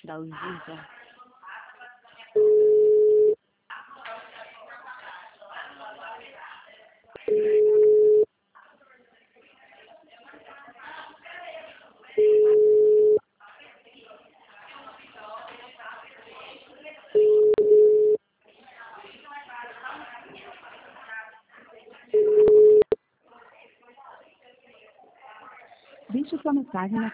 tirar os vídeos, ó. Deixe sua mensagem na